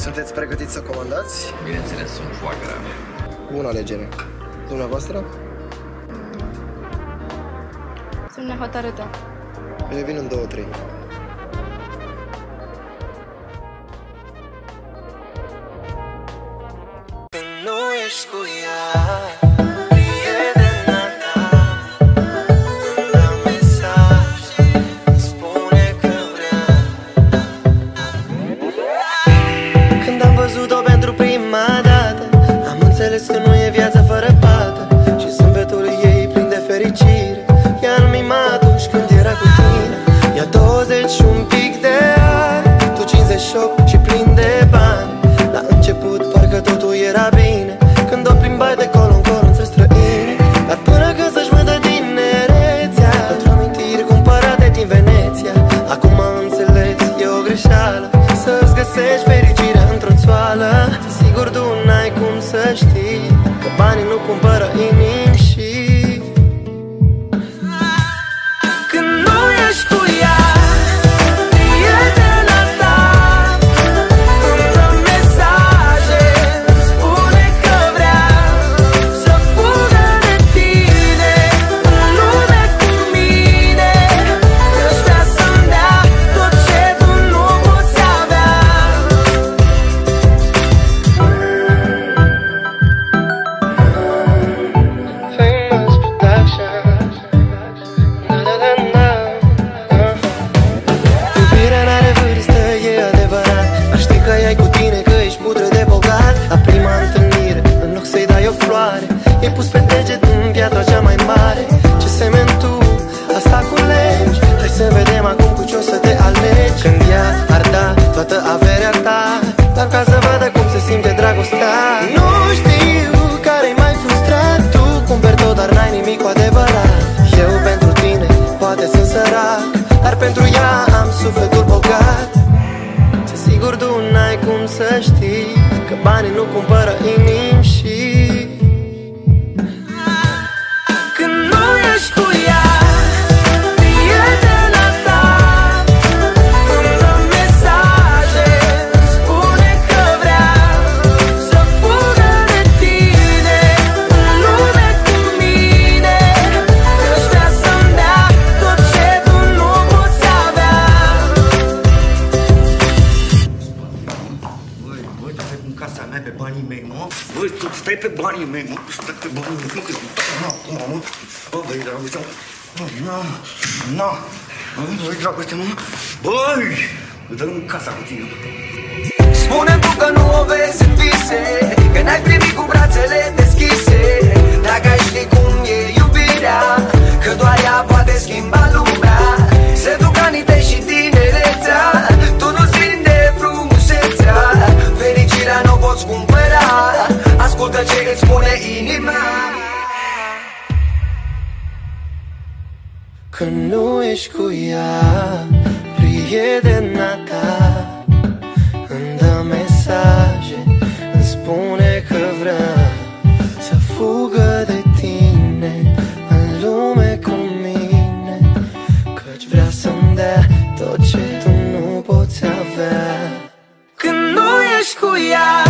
Sunteți pregătiți să comandați? Bineînțeles, sunt foagăra. Bună alegere. Dumneavoastră? Sunt nehotărâtă. Revin în 2-3. Nu ești cu ea, prietena ta, îmi dă mesaje, spune că vrea. Când am văzut-o pentru prima dată, am înțeles că nu e viața fără pată. Și zâmbetul ei plin de fericire, ea-n mima atunci când era cu tine. Ea 20 și un pic de ani, tu 58 și plin de bani. La început parcă totul era bine, când o plimbai de colo-n-colo între străini. Dar până când să-și vândă tinerețea pentru amintiri cumpărate din Veneția. Acum am înțeles, e o greșeală să-ți găsești fericirea într-o țoală. Sigur tu n-ai cum să știi că banii nu cumpără inimi și când nu ești cu ea, prietena ta îmi dă mesaje, spune că vrea să fugă de tine în lume cu mine, că-și vrea să-mi dea tot ce tu nu poți avea. Famous Productions. Iubirea n-are vârstă, e adevărat, dar știi că ai cu tine că ești pudră de bogat. La prima întâlnire, în loc să-i dai o floare, i-ai pus pe deget în piatra cea mai mare. Ce semen tu, asta culegi. Hai să vedem acum cu ce o să te alegi. Când ea ar da toată averea ta, doar ca să vadă cum se simte dragostea. Nu știu care-i mai frustrat, tu cumperi tot, dar n-ai nimic cu adevărat. Eu pentru tine poate sunt sărac, dar pentru ea am sufletul bogat. Ce sigur tu n-ai cum să știi că banii nu cumpără inimi și când nu ești cu ea, prietena ta îmi dă mesaje, spune că vrea să fugă de tine în lume cu mine, că-și vrea să-mi dea tot ce tu nu poți avea. Băi, tu stai în casa mea pe banii mei, mă? Băi, tu stai pe banii mei, mă? Stai pe banii mei, mă? Că acum, mă? Băi, dragoste, mă? Băi, dragoste, mă? Băi! Dă-mi în casa cu tine, mă. Spune-mi tu că nu o vezi în vise, că n-ai primit cu brațele deschise. Dacă ai ști cum e iubirea, că doar ea poate schimba lumea. Se duc anii tăi și tinerețea, tu nu-ți vinde frumusețea. Fericirea n-o poți cumpăra, ascultă ce îți spune inima. Când nu ești cu ea, prietena ta îmi dă mesaje, îmi spune că vrea să fugă de tine în lume cu mine, căci vrea să-mi dea tot ce tu nu poți avea. Când nu ești cu ea,